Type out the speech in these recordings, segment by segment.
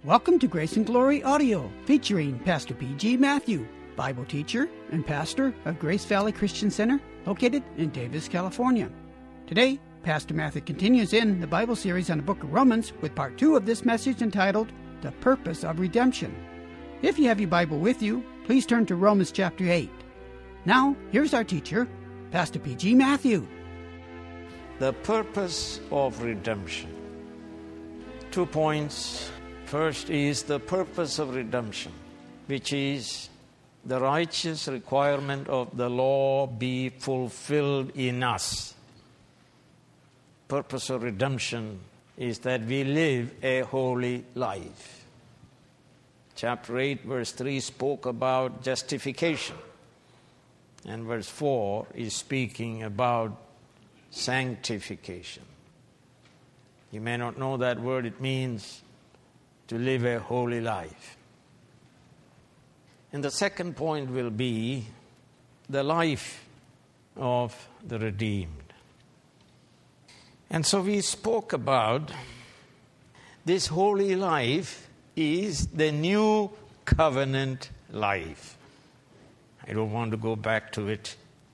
Welcome to Grace and Glory Audio, featuring Pastor P.G. Matthew, Bible teacher and pastor of Grace Valley Christian Center, located in Davis, California. Today, Pastor Matthew continues in the Bible series on the book of Romans with part 2 of this message entitled, The Purpose of Redemption. If you have your Bible with you, please turn to Romans chapter 8. Now, here's our teacher, Pastor P.G. Matthew. The purpose of redemption. 2 points. First is the purpose of redemption, which is the righteous requirement of the law be fulfilled in us. Purpose of redemption is that we live a holy life. Chapter 8, verse 3 spoke about justification, and verse 4 is speaking about sanctification. You may not know that word. It means to live a holy life. And the second point will be the life of the redeemed. And so we spoke about this holy life is the new covenant life. I don't want to go back to it.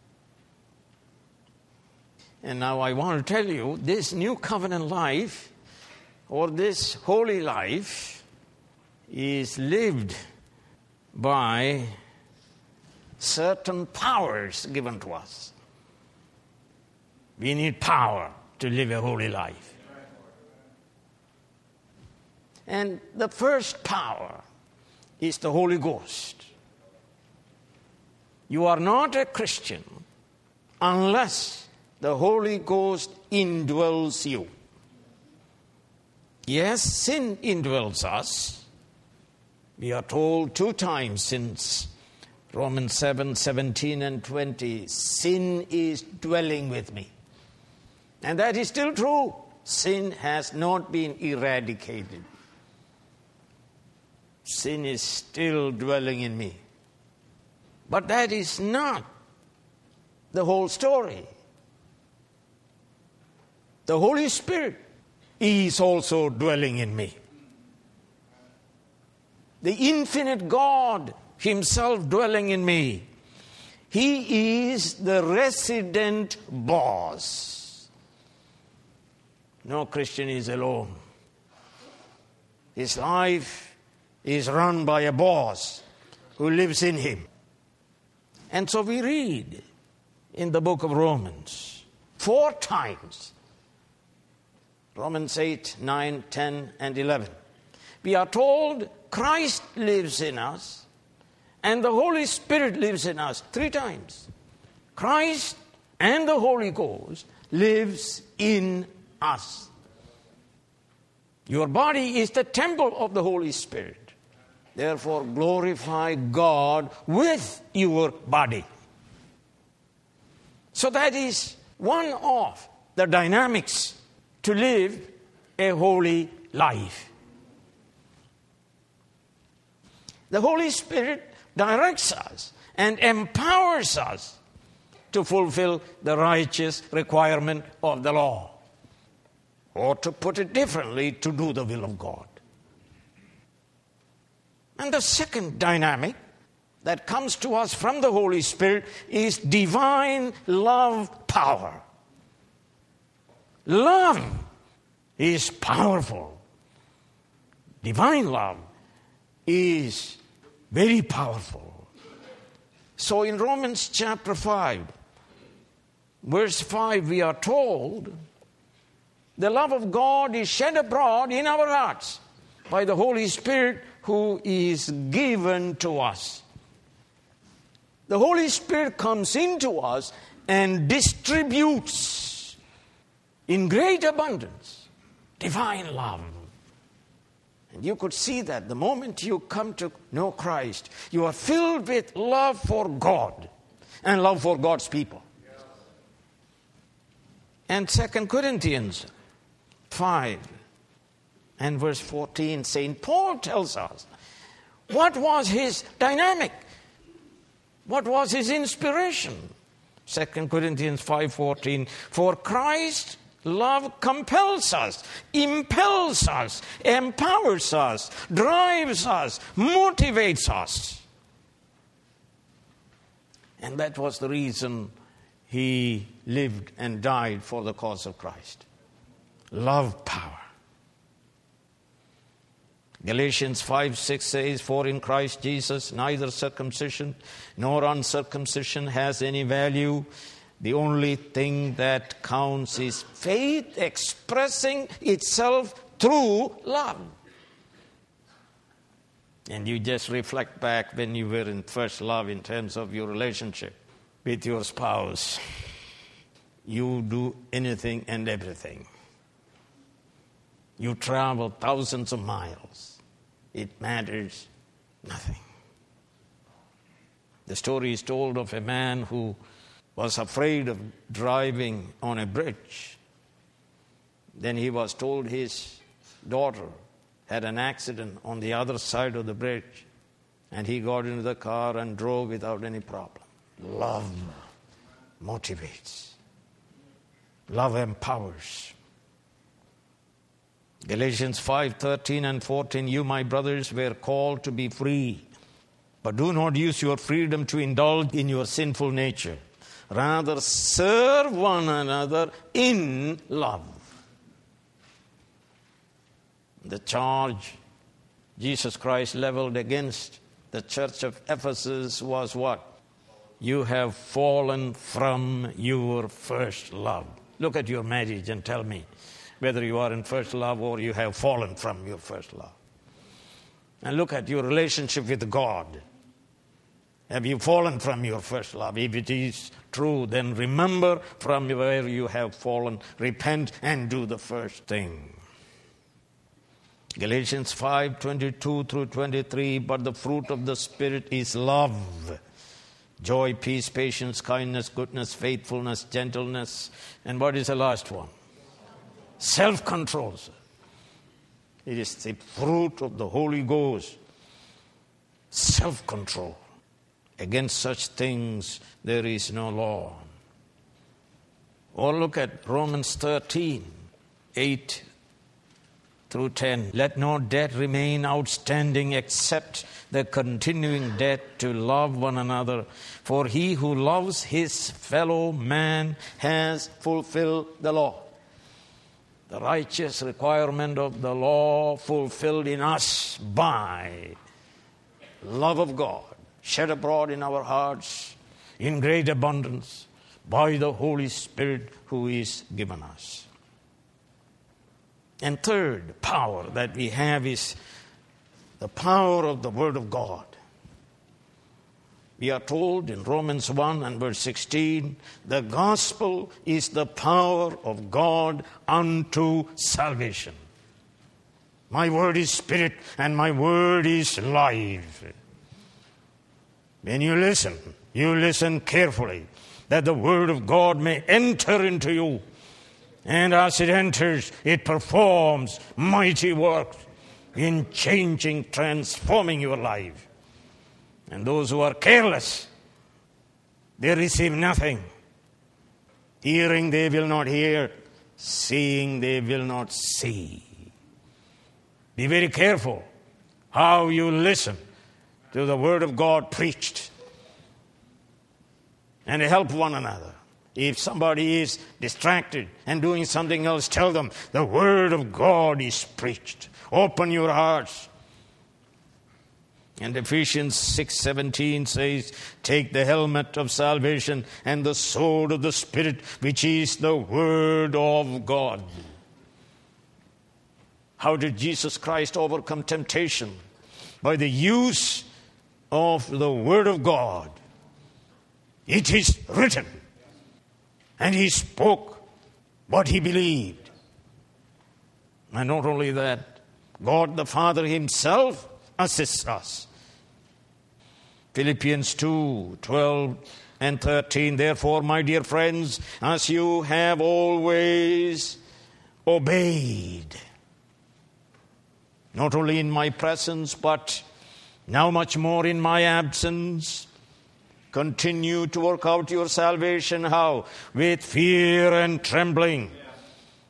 And now I want to tell you, this new covenant life, or this holy life, is lived by certain powers given to us. We need power to live a holy life. And the first power is the Holy Ghost. You are not a Christian unless the Holy Ghost indwells you. Yes, sin indwells us. We are told 2 times since Romans 7:17 and 20, sin is dwelling with me. And that is still true. Sin has not been eradicated. Sin is still dwelling in me. But that is not the whole story. The Holy Spirit is also dwelling in me. The infinite God Himself dwelling in me. He is the resident boss. No Christian is alone. His life is run by a boss who lives in him. And so we read in the book of Romans 4 times, Romans 8, 9, 10, and 11. We are told Christ lives in us and the Holy Spirit lives in us 3 times. Christ and the Holy Ghost lives in us. Your body is the temple of the Holy Spirit. Therefore, glorify God with your body. So that is one of the dynamics to live a holy life. The Holy Spirit directs us and empowers us to fulfill the righteous requirement of the law. Or to put it differently, to do the will of God. And the second dynamic that comes to us from the Holy Spirit is divine love power. Love is powerful. Divine love is very powerful. So in Romans chapter 5, verse 5, we are told the love of God is shed abroad in our hearts by the Holy Spirit who is given to us. The Holy Spirit comes into us and distributes in great abundance divine love. And you could see that the moment you come to know Christ, you are filled with love for God and love for God's people. And 2 Corinthians 5 and verse 14, St. Paul tells us what was his dynamic, what was his inspiration. 2 Corinthians 5:14, for Christ Love compels us, impels us, empowers us, drives us, motivates us. And that was the reason he lived and died for the cause of Christ. Love power. Galatians 5:6 says, "For in Christ Jesus neither circumcision nor uncircumcision has any value. The only thing that counts is faith expressing itself through love." And you just reflect back when you were in first love in terms of your relationship with your spouse. You do anything and everything. You travel thousands of miles. It matters nothing. The story is told of a man who was afraid of driving on a bridge. Then he was told his daughter had an accident on the other side of the bridge, and he got into the car and drove without any problem. Love motivates. Love empowers. Galatians 5:13 and 14, "You, my brothers, were called to be free, but do not use your freedom to indulge in your sinful nature. Rather, serve one another in love." The charge Jesus Christ leveled against the church of Ephesus was what? You have fallen from your first love. Look at your marriage and tell me whether you are in first love or you have fallen from your first love. And look at your relationship with God. Have you fallen from your first love? If it is true, then remember from where you have fallen, repent, and do the first thing. Galatians 5:22 through 23, "But the fruit of the Spirit is love, joy, peace, patience, kindness, goodness, faithfulness, gentleness." And what is the last one? Self-control. It is the fruit of the Holy Ghost. Self-control. Against such things there is no law. Or look at Romans 13:8 through 10. "Let no debt remain outstanding except the continuing debt to love one another. For he who loves his fellow man has fulfilled the law." The righteous requirement of the law fulfilled in us by love of God, shed abroad in our hearts in great abundance by the Holy Spirit who is given us. And third power that we have is the power of the Word of God. We are told in Romans 1 and verse 16, "The gospel is the power of God unto salvation." My word is spirit and my word is life. When you listen carefully, that the word of God may enter into you. And as it enters, it performs mighty works in changing, transforming your life. And those who are careless, they receive nothing. Hearing they will not hear, seeing they will not see. Be very careful how you listen to the word of God preached. And help one another. If somebody is distracted and doing something else, tell them the word of God is preached. Open your hearts. And Ephesians 6:17 says, "Take the helmet of salvation and the sword of the Spirit, which is the word of God." How did Jesus Christ overcome temptation? By the use of the word of God. It is written. And he spoke what he believed. And not only that, God the Father himself assists us. Philippians 2:12 and 13. "Therefore, my dear friends, as you have always obeyed, not only in my presence, but now much more in my absence, continue to work out your salvation." How? With fear and trembling.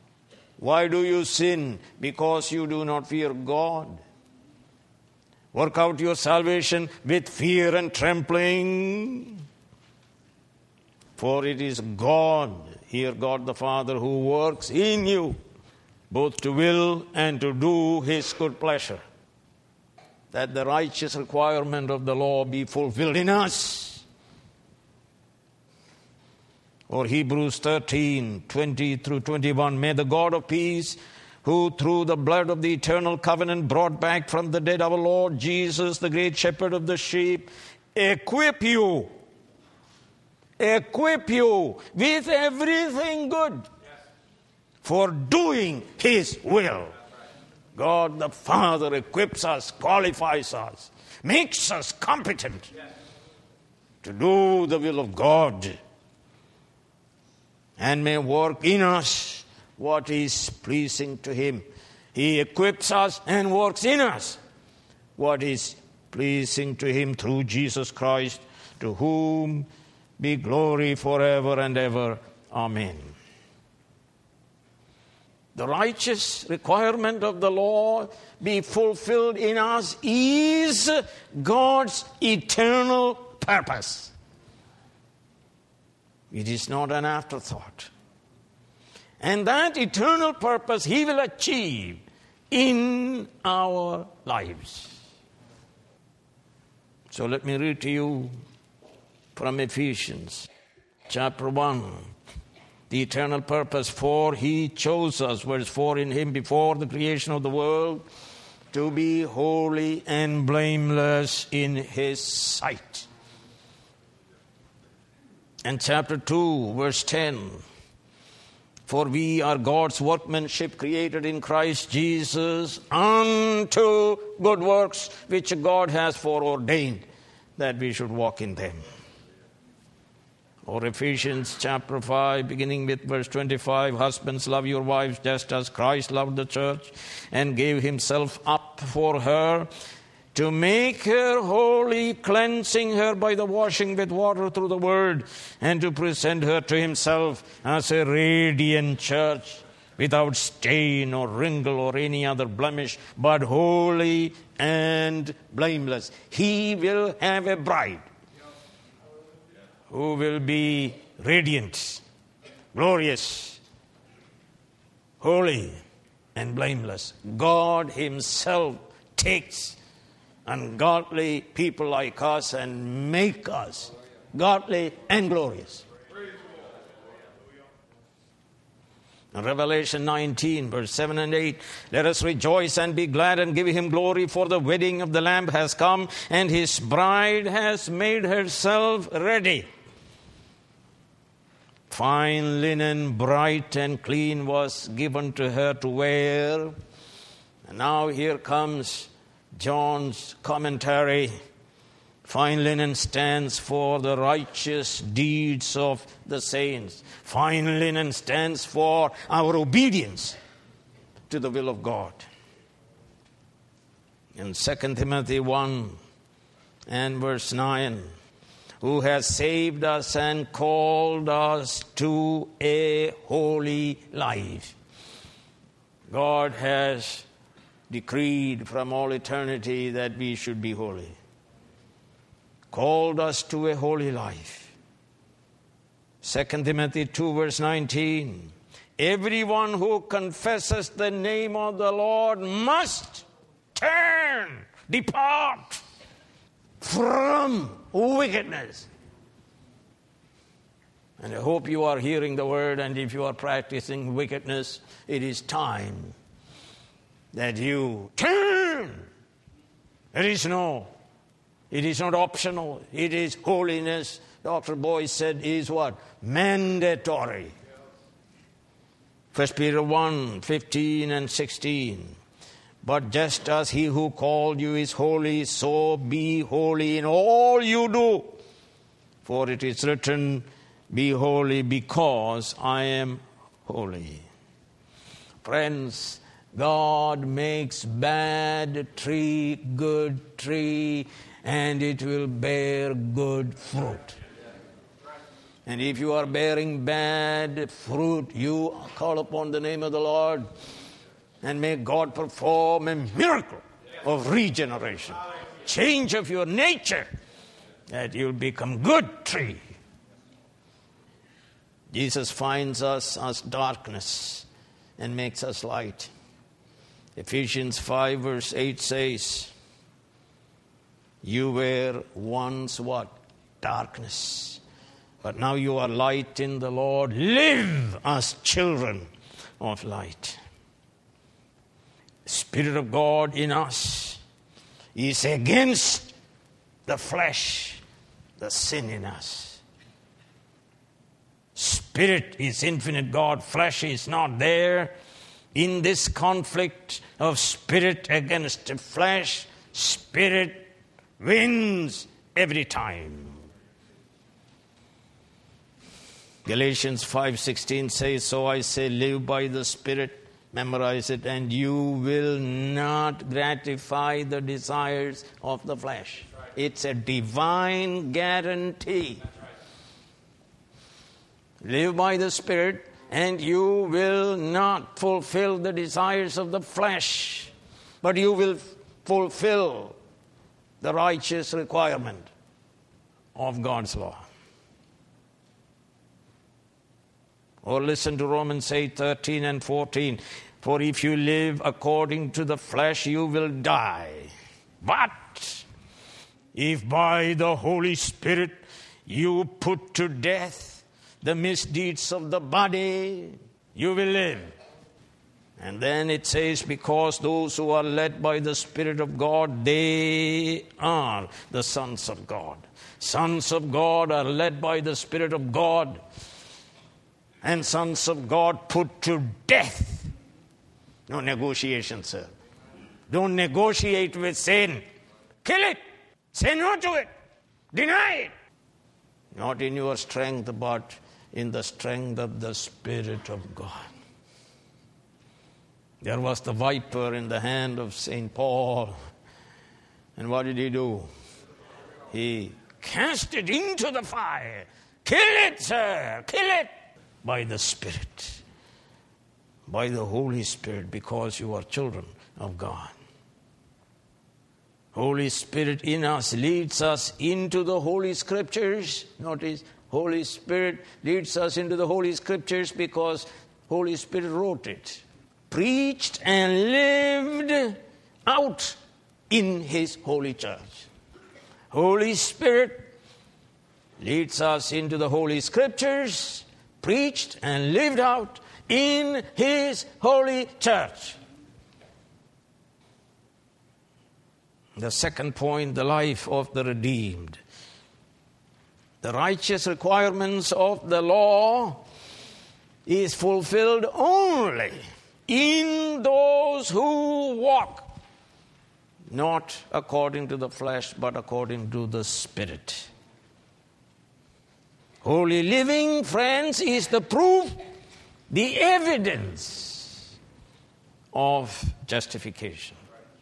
Why do you sin? Because you do not fear God. Work out your salvation with fear and trembling. For it is God, here God the Father, who works in you, both to will and to do His good pleasure, that the righteous requirement of the law be fulfilled in us. Or Hebrews 13, 20 through 21, may the God of peace, who through the blood of the eternal covenant brought back from the dead our Lord Jesus, the great shepherd of the sheep, equip you with everything good for doing His will. God the Father equips us, qualifies us, makes us competent to do the will of God, and may work in us what is pleasing to Him. He equips us and works in us what is pleasing to Him through Jesus Christ, to whom be glory forever and ever. Amen. The righteous requirement of the law be fulfilled in us is God's eternal purpose. It is not an afterthought. And that eternal purpose He will achieve in our lives. So let me read to you from Ephesians chapter 1. The eternal purpose, for He chose us, verse 4, in Him before the creation of the world, to be holy and blameless in His sight. And chapter 2, verse 10, for we are God's workmanship, created in Christ Jesus unto good works, which God has foreordained that we should walk in them. Or Ephesians chapter 5, beginning with verse 25, husbands, love your wives just as Christ loved the church and gave Himself up for her, to make her holy, cleansing her by the washing with water through the word, and to present her to Himself as a radiant church, without stain or wrinkle or any other blemish, but holy and blameless. He will have a bride who will be radiant, glorious, holy, and blameless. God Himself takes ungodly people like us and make us godly and glorious. In Revelation 19, verse 7 and 8, let us rejoice and be glad and give Him glory, for the wedding of the Lamb has come, and His bride has made herself ready. Fine linen, bright and clean, was given to her to wear. And now here comes John's commentary. Fine linen stands for the righteous deeds of the saints. Fine linen stands for our obedience to the will of God. In 2 Timothy 1 and verse 9, who has saved us and called us to a holy life. God has decreed from all eternity that we should be holy. Called us to a holy life. 2 Timothy 2 verse 19. Everyone who confesses the name of the Lord must depart from wickedness. And I hope you are hearing the word, and if you are practicing wickedness, it is time that you turn. It is not optional. It is holiness. Dr. Boyce said is what? Mandatory. 1 Peter 1, 15 and 16. But just as He who called you is holy, so be holy in all you do. For it is written, be holy because I am holy. Friends, God makes bad tree good tree, and it will bear good fruit. And if you are bearing bad fruit, you call upon the name of the Lord, and may God perform a miracle of regeneration, change of your nature, that you'll become good tree. Jesus finds us as darkness and makes us light. Ephesians 5 verse 8 says, you were once what? Darkness. But now you are light in the Lord. Live as children of light. The Spirit of God in us is against the flesh, the sin in us. Spirit is infinite God. Flesh is not there. In this conflict of spirit against flesh, Spirit wins every time. Galatians 5:16 says, so I say, live by the Spirit, memorize it, and you will not gratify the desires of the flesh. Right. It's a divine guarantee. Right. Live by the Spirit, and you will not fulfill the desires of the flesh, but you will fulfill the righteous requirement of God's law. Or listen to Romans 8:13 and 14. For if you live according to the flesh, you will die. But if by the Holy Spirit you put to death the misdeeds of the body, you will live. And then it says, because those who are led by the Spirit of God, they are the sons of God. Sons of God are led by the Spirit of God. And sons of God put to death. No negotiation, sir. Don't negotiate with sin. Kill it. Say no to it. Deny it. Not in your strength, but in the strength of the Spirit of God. There was the viper in the hand of St. Paul. And what did he do? He cast it into the fire. Kill it, sir. Kill it. By the Spirit, by the Holy Spirit, because you are children of God. Holy Spirit in us leads us into the Holy Scriptures. Notice, Holy Spirit leads us into the Holy Scriptures because Holy Spirit wrote it, preached and lived out in His holy church. Holy Spirit leads us into the Holy Scriptures, preached and lived out in His holy church. The second point, the life of the redeemed. The righteous requirements of the law is fulfilled only in those who walk not according to the flesh, but according to the Spirit. Holy living, friends, is the proof, the evidence of justification.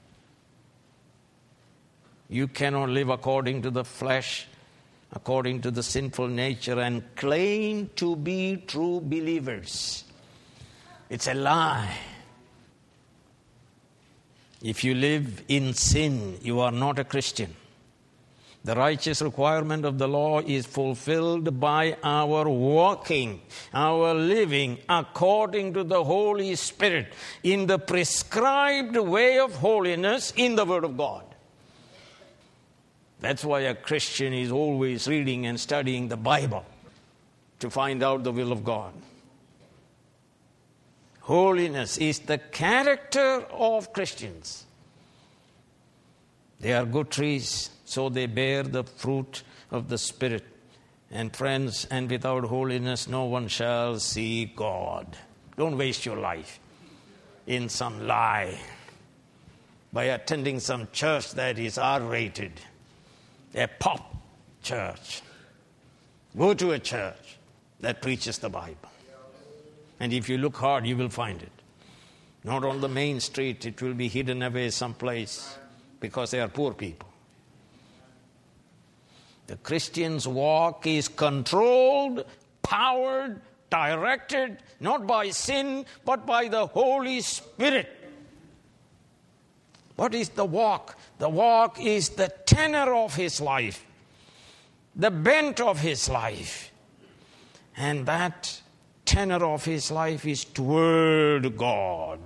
You cannot live according to the flesh, according to the sinful nature, and claim to be true believers. It's a lie. If you live in sin, you are not a Christian. The righteous requirement of the law is fulfilled by our walking, our living according to the Holy Spirit in the prescribed way of holiness in the Word of God. That's why a Christian is always reading and studying the Bible to find out the will of God. Holiness is the character of Christians. They are good trees, so they bear the fruit of the Spirit. And friends, and without holiness no one shall see God. Don't waste your life in some lie by attending some church that is R-rated, a pop church. Go to a church that preaches the Bible. And if you look hard, you will find it. Not on the main street, it will be hidden away someplace because they are poor people. The Christian's walk is controlled powered, directed, not by sin, but by the Holy Spirit. What is the walk? The walk is the tenor of his life, the bent of his life. And that tenor of his life is toward God.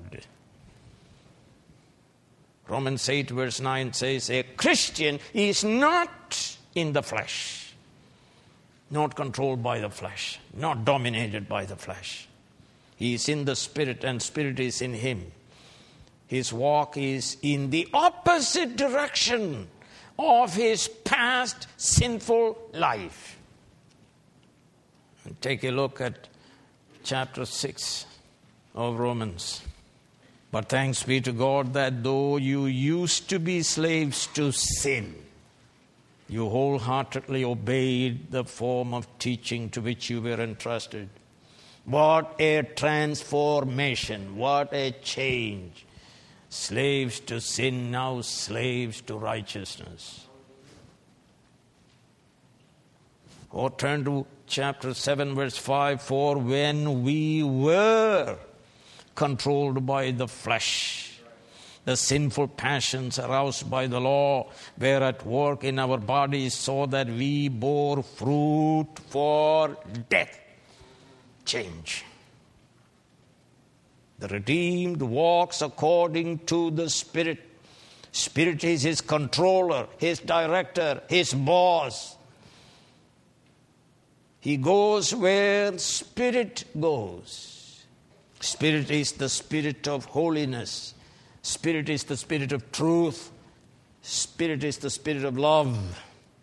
Romans 8 verse 9 says, a Christian is not in the flesh, not controlled by the flesh, not dominated by the flesh. He is in the Spirit, and Spirit is in him. His walk is in the opposite direction of his past sinful life. And take a look at chapter 6 of Romans. But thanks be to God that though you used to be slaves to sin, you wholeheartedly obeyed the form of teaching to which you were entrusted. What a transformation, what a change. Slaves to sin, now slaves to righteousness. Or turn to chapter 7 verse 5. For when we were controlled by the flesh, the sinful passions aroused by the law were at work in our bodies, so that we bore fruit for death. Change. The redeemed walks according to the Spirit. Spirit is his controller, his director, his boss. He goes where Spirit goes. Spirit is the Spirit of holiness. Spirit is the Spirit of truth. Spirit is the Spirit of love.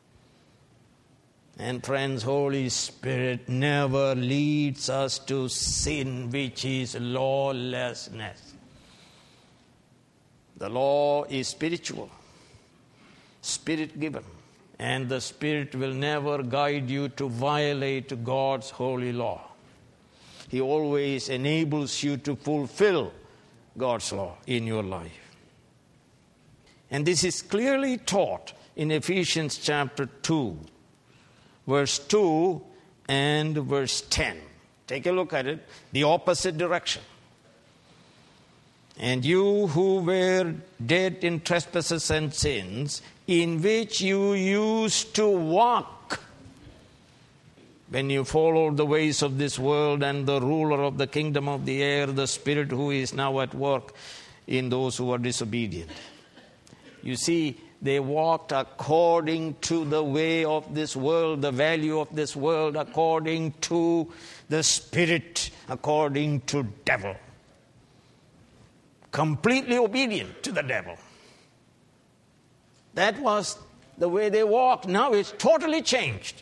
And friends, Holy Spirit never leads us to sin, which is lawlessness. The law is spiritual, Spirit-given. And the Spirit will never guide you to violate God's holy law. He always enables you to fulfill God's law in your life. And this is clearly taught in Ephesians chapter 2, verse 2 and verse 10. Take a look at it. The opposite direction. And you who were dead in trespasses and sins, in which you used to walk, when you followed the ways of this world and the ruler of the kingdom of the air, the spirit who is now at work in those who are disobedient. You see, they walked according to the way of this world, the value of this world, according to the spirit, according to devil. Completely obedient to the devil. That was the way they walked. Now it's totally changed.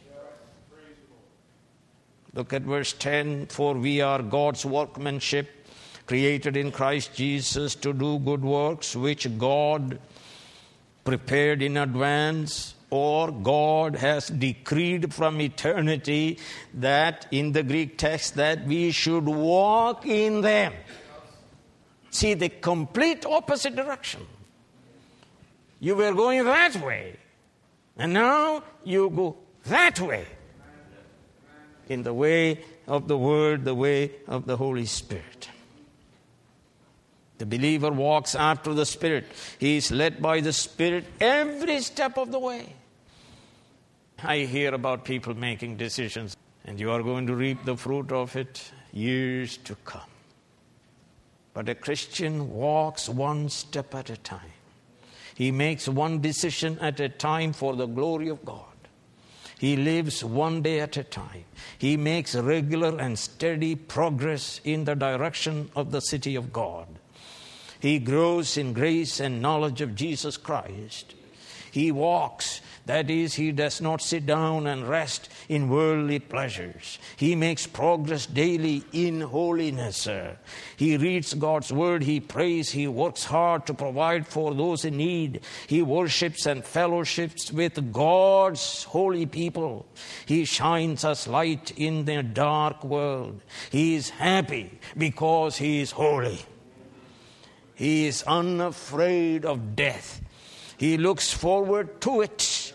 Look at verse 10. For we are God's workmanship, created in Christ Jesus to do good works, which God prepared in advance, or God has decreed from eternity, that in the Greek text that we should walk in them. See, the complete opposite direction. You were going that way, and now you go that way. In the way of the Word, the way of the Holy Spirit. The believer walks after the Spirit. He is led by the Spirit every step of the way. I hear about people making decisions, and you are going to reap the fruit of it years to come. But a Christian walks one step at a time. He makes one decision at a time for the glory of God. He lives one day at a time. He makes regular and steady progress in the direction of the city of God. He grows in grace and knowledge of Jesus Christ. He walks, that is, he does not sit down and rest in worldly pleasures. He makes progress daily in holiness. He reads God's word, he prays, he works hard to provide for those in need. He worships and fellowships with God's holy people. He shines as light in the dark world. He is happy because he is holy. He is unafraid of death. He looks forward to it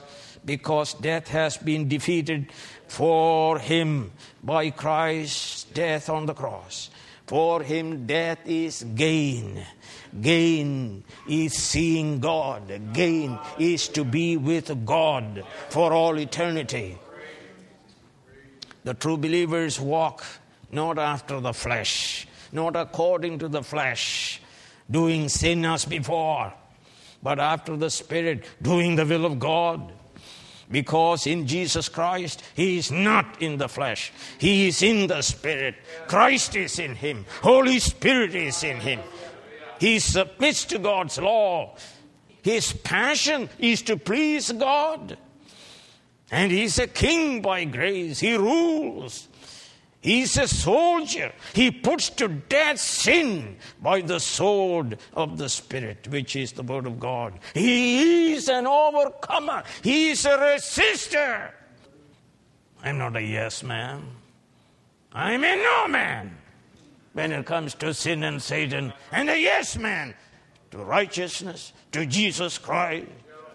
because death has been defeated for him by Christ's death on the cross. For him, death is gain. Gain is seeing God. Gain is to be with God for all eternity. The true believers walk not after the flesh, not according to the flesh, doing sin as before, but after the Spirit, doing the will of God. Because in Jesus Christ, he is not in the flesh. He is in the Spirit. Christ is in him. Holy Spirit is in him. He submits to God's law. His passion is to please God. And he's a king by grace. He rules. He's a soldier. He puts to death sin by the sword of the Spirit, which is the word of God. He is an overcomer. He is a resistor. I'm not a yes man. I'm a no man when it comes to sin and Satan, and a yes man to righteousness, to Jesus Christ.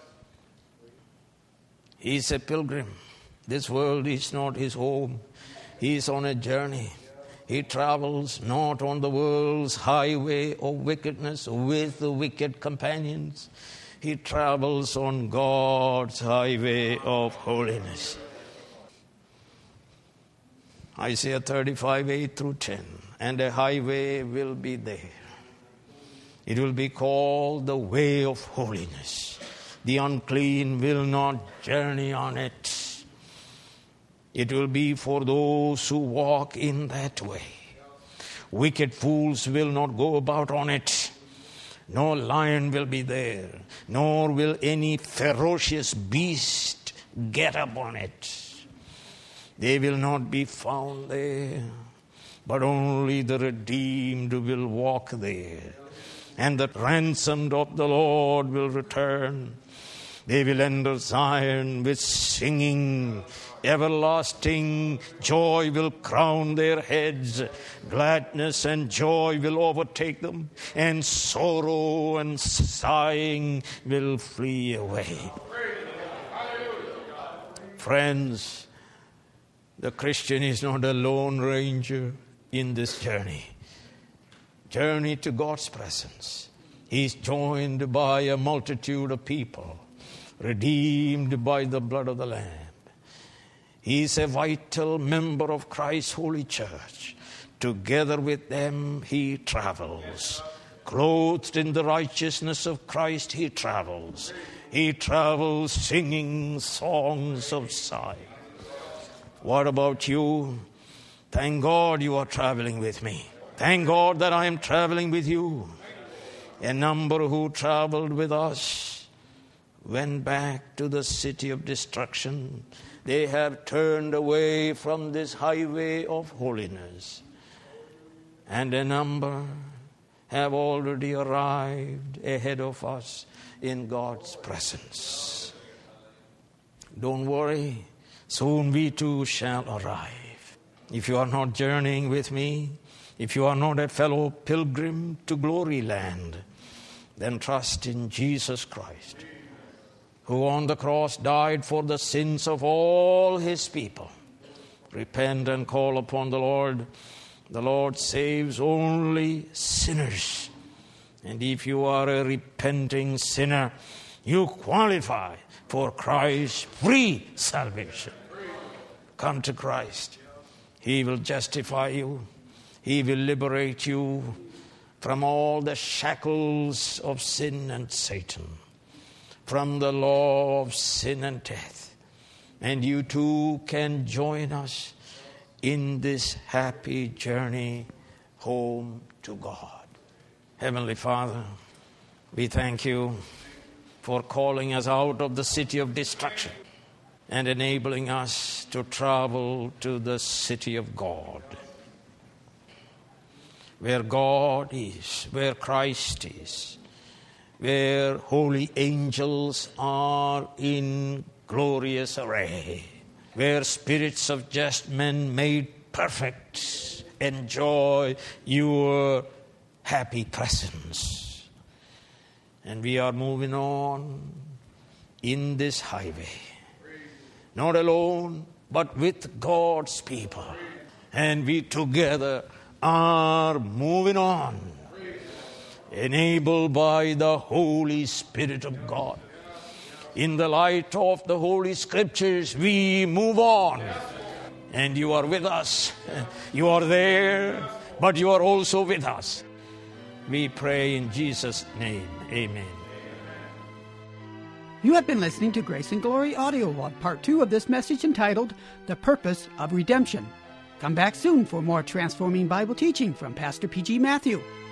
He's a pilgrim. This world is not his home. He is on a journey. He travels not on the world's highway of wickedness with the wicked companions. He travels on God's highway of holiness. Isaiah 35, 8 through 10. And a highway will be there. It will be called the way of holiness. The unclean will not journey on it. It will be for those who walk in that way. Wicked fools will not go about on it. No lion will be there, nor will any ferocious beast get up on it. They will not be found there, but only the redeemed will walk there. And the ransomed of the Lord will return. They will enter Zion with singing. Everlasting joy will crown their heads. Gladness and joy will overtake them. And sorrow and sighing will flee away. Friends, the Christian is not a lone ranger in this journey to God's presence. He is joined by a multitude of people, redeemed by the blood of the Lamb. He is a vital member of Christ's holy church. Together with them, he travels. Clothed in the righteousness of Christ, he travels. He travels singing songs of sight. What about you? Thank God you are traveling with me. Thank God that I am traveling with you. A number who traveled with us went back to the city of destruction. They have turned away from this highway of holiness. And a number have already arrived ahead of us in God's presence. Don't worry, soon we too shall arrive. If you are not journeying with me, if you are not a fellow pilgrim to glory land, then trust in Jesus Christ, who on the cross died for the sins of all his people. Repent and call upon the Lord. The Lord saves only sinners. And if you are a repenting sinner, you qualify for Christ's free salvation. Come to Christ. He will justify you. He will liberate you from all the shackles of sin and Satan, from the law of sin and death. And you too can join us in this happy journey home to God. Heavenly Father, we thank you for calling us out of the city of destruction and enabling us to travel to the city of God, where God is, where Christ is, where holy angels are in glorious array, where spirits of just men made perfect enjoy your happy presence. And we are moving on in this highway. not alone, but with God's people. And we together are moving on, enabled by the Holy Spirit of God. In the light of the Holy Scriptures, we move on. And you are with us. You are there, but you are also with us. We pray in Jesus' name. Amen. You have been listening to Grace and Glory Audio Log, Part 2 of this message entitled, The Purpose of Redemption. Come back soon for more transforming Bible teaching from Pastor P.G. Matthew.